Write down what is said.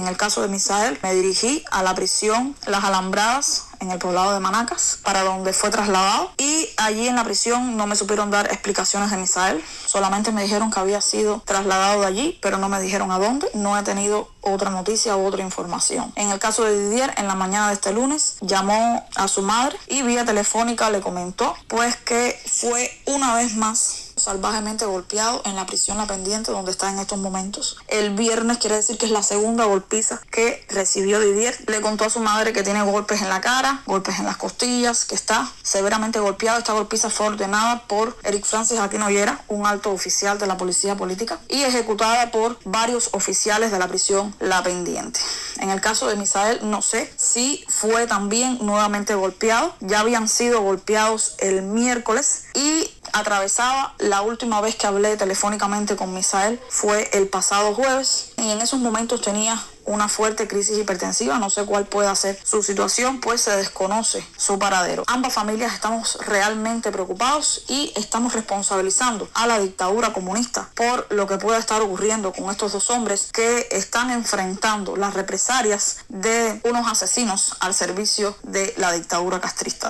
En el caso de Misael, me dirigí a la prisión Las Alambradas, en el poblado de Manacas, para donde fue trasladado, y allí en la prisión no me supieron dar explicaciones de Misael, solamente me dijeron que había sido trasladado de allí, pero no me dijeron a dónde. No he tenido otra noticia u otra información. En el caso de Didier, en la mañana de este lunes llamó a su madre y vía telefónica le comentó pues que fue una vez más salvajemente golpeado en la prisión La Pendiente, donde está en estos momentos. El viernes, quiere decir que es la segunda golpiza que recibió Didier. Le contó a su madre que tiene golpes en la cara, golpes en las costillas, que está severamente golpeado. Esta golpiza fue ordenada por Eric Francis Aquino Ollera, un alto oficial de la policía política, y ejecutada por varios oficiales de la prisión La Pendiente. En el caso de Misael, no sé si fue también nuevamente golpeado. Ya habían sido golpeados el miércoles y atravesaba, la última vez que hablé telefónicamente con Misael fue el pasado jueves, y en esos momentos tenía una fuerte crisis hipertensiva. No sé cuál pueda ser su situación, pues se desconoce su paradero. Ambas familias estamos realmente preocupados y estamos responsabilizando a la dictadura comunista por lo que pueda estar ocurriendo con estos dos hombres que están enfrentando las represalias de unos asesinos al servicio de la dictadura castrista.